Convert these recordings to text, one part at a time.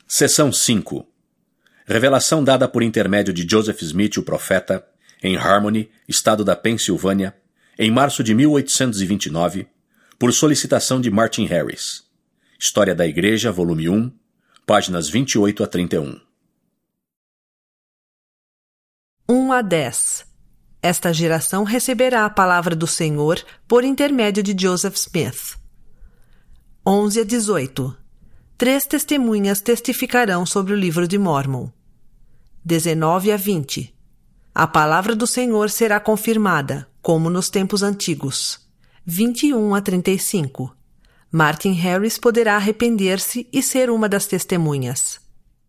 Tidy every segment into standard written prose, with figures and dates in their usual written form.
Seção 5. Revelação dada por intermédio de Joseph Smith, o profeta, em Harmony, estado da Pensilvânia, em março de 1829, por solicitação de Martin Harris. História da Igreja, volume 1, páginas 28 a 31. 1 a 10. Esta geração receberá a palavra do Senhor por intermédio de Joseph Smith. 11 a 18. 3 testemunhas testificarão sobre o livro de Mórmon. 19 a 20. A palavra do Senhor será confirmada, como nos tempos antigos. 21 a 35. Martin Harris poderá arrepender-se e ser uma das testemunhas.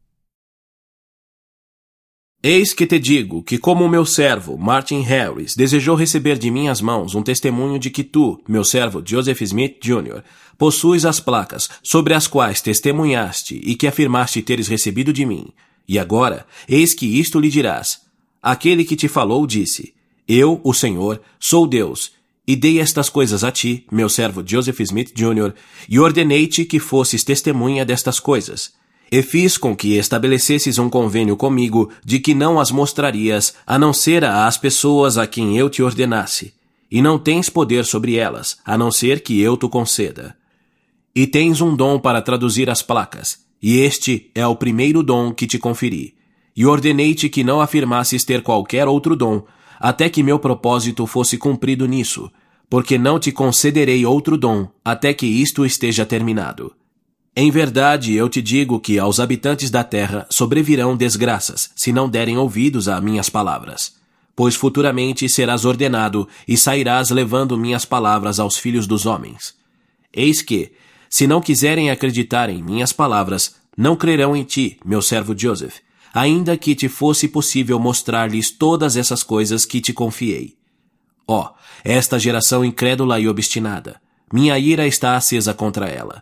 Eis que te digo que, como o meu servo, Martin Harris, desejou receber de minhas mãos um testemunho de que tu, meu servo Joseph Smith Jr., possuis as placas sobre as quais testemunhaste e que afirmaste teres recebido de mim. E agora, eis que isto lhe dirás. Aquele que te falou disse, eu, o Senhor, sou Deus, e dei estas coisas a ti, meu servo Joseph Smith Jr., e ordenei-te que fosses testemunha destas coisas. E fiz com que estabelecesses um convênio comigo de que não as mostrarias, a não ser às pessoas a quem eu te ordenasse. E não tens poder sobre elas, a não ser que eu te conceda. E tens um dom para traduzir as placas, e este é o primeiro dom que te conferi. E ordenei-te que não afirmasses ter qualquer outro dom, até que meu propósito fosse cumprido nisso, porque não te concederei outro dom, até que isto esteja terminado. Em verdade, eu te digo que aos habitantes da terra sobrevirão desgraças, se não derem ouvidos a minhas palavras. Pois futuramente serás ordenado e sairás levando minhas palavras aos filhos dos homens. Eis que, se não quiserem acreditar em minhas palavras, não crerão em ti, meu servo Joseph, ainda que te fosse possível mostrar-lhes todas essas coisas que te confiei. Ó, esta geração incrédula e obstinada, minha ira está acesa contra ela.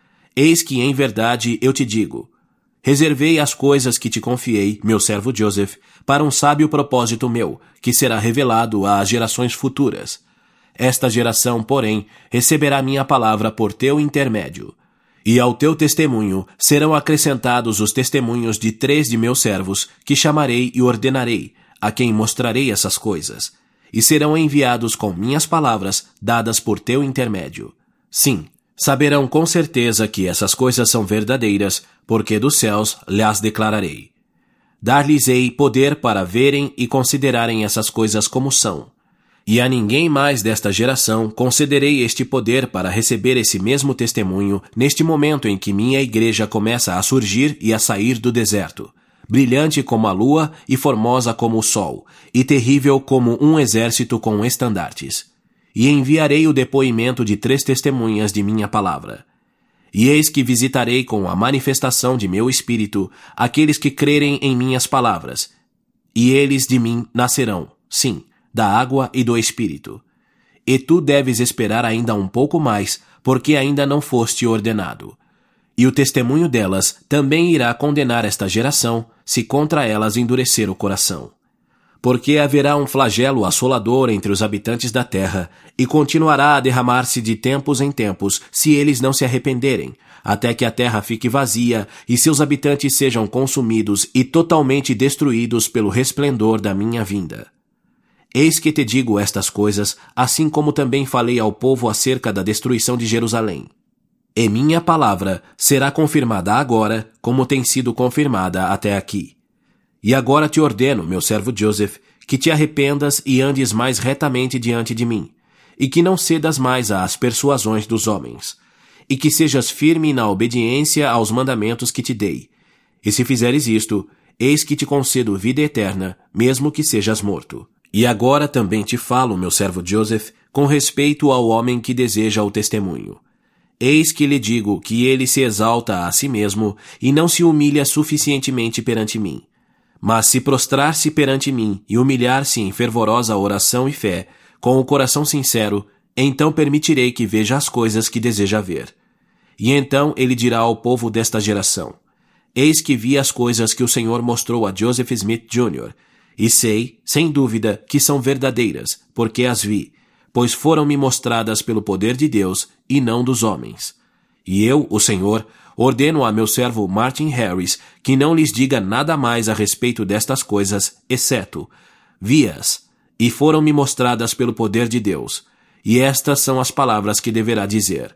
Eis que, em verdade, eu te digo, reservei as coisas que te confiei, meu servo Joseph, para um sábio propósito meu, que será revelado às gerações futuras. Esta geração, porém, receberá minha palavra por teu intermédio. E ao teu testemunho serão acrescentados os testemunhos de 3 de meus servos, que chamarei e ordenarei, a quem mostrarei essas coisas. E serão enviados com minhas palavras, dadas por teu intermédio. Sim, saberão com certeza que essas coisas são verdadeiras, porque dos céus lhas declararei. Dar-lhes-ei poder para verem e considerarem essas coisas como são. E a ninguém mais desta geração concederei este poder para receber esse mesmo testemunho neste momento em que minha igreja começa a surgir e a sair do deserto, brilhante como a lua e formosa como o sol, e terrível como um exército com estandartes. E enviarei o depoimento de 3 testemunhas de minha palavra. E eis que visitarei com a manifestação de meu espírito aqueles que crerem em minhas palavras, e eles de mim nascerão, sim, da água e do espírito. E tu deves esperar ainda um pouco mais, porque ainda não foste ordenado. E o testemunho delas também irá condenar esta geração, se contra elas endurecer o coração. Porque haverá um flagelo assolador entre os habitantes da terra, e continuará a derramar-se de tempos em tempos, se eles não se arrependerem, até que a terra fique vazia e seus habitantes sejam consumidos e totalmente destruídos pelo resplendor da minha vinda. Eis que te digo estas coisas, assim como também falei ao povo acerca da destruição de Jerusalém. E minha palavra será confirmada agora, como tem sido confirmada até aqui. E agora te ordeno, meu servo Joseph, que te arrependas e andes mais retamente diante de mim, e que não cedas mais às persuasões dos homens, e que sejas firme na obediência aos mandamentos que te dei. E se fizeres isto, eis que te concedo vida eterna, mesmo que sejas morto. E agora também te falo, meu servo Joseph, com respeito ao homem que deseja o testemunho. Eis que lhe digo que ele se exalta a si mesmo e não se humilha suficientemente perante mim. Mas se prostrar-se perante mim e humilhar-se em fervorosa oração e fé, com o coração sincero, então permitirei que veja as coisas que deseja ver. E então ele dirá ao povo desta geração, eis que vi as coisas que o Senhor mostrou a Joseph Smith Jr., e sei, sem dúvida, que são verdadeiras, porque as vi, pois foram-me mostradas pelo poder de Deus e não dos homens. E eu, o Senhor, ordeno a meu servo Martin Harris que não lhes diga nada mais a respeito destas coisas, exceto: vi-as, e foram-me mostradas pelo poder de Deus, e estas são as palavras que deverá dizer.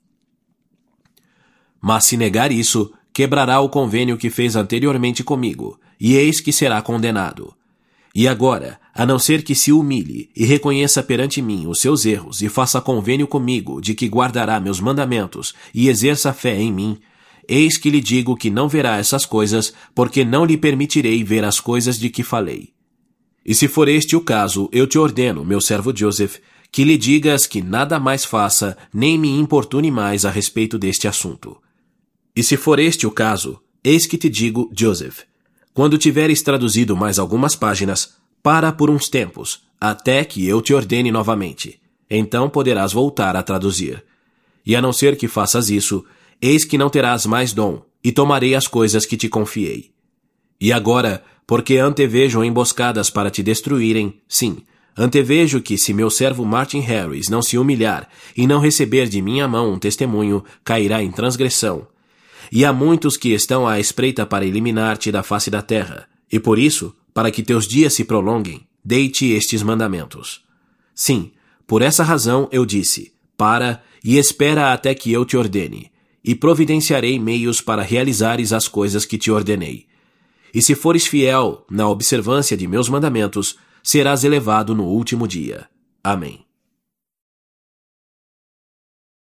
Mas se negar isso, quebrará o convênio que fez anteriormente comigo, e eis que será condenado. E agora, a não ser que se humilhe e reconheça perante mim os seus erros e faça convênio comigo de que guardará meus mandamentos e exerça fé em mim, eis que lhe digo que não verá essas coisas, porque não lhe permitirei ver as coisas de que falei. E se for este o caso, eu te ordeno, meu servo Joseph, que lhe digas que nada mais faça, nem me importune mais a respeito deste assunto. E se for este o caso, eis que te digo, Joseph, quando tiveres traduzido mais algumas páginas, para por uns tempos, até que eu te ordene novamente. Então poderás voltar a traduzir. E a não ser que faças isso, eis que não terás mais dom, e tomarei as coisas que te confiei. E agora, porque antevejo emboscadas para te destruírem, sim, antevejo que se meu servo Martin Harris não se humilhar e não receber de minha mão um testemunho, cairá em transgressão. E há muitos que estão à espreita para eliminar-te da face da terra, e por isso, para que teus dias se prolonguem, dei-te estes mandamentos. Sim, por essa razão eu disse: para e espera até que eu te ordene, e providenciarei meios para realizares as coisas que te ordenei. E se fores fiel na observância de meus mandamentos, serás elevado no último dia. Amém.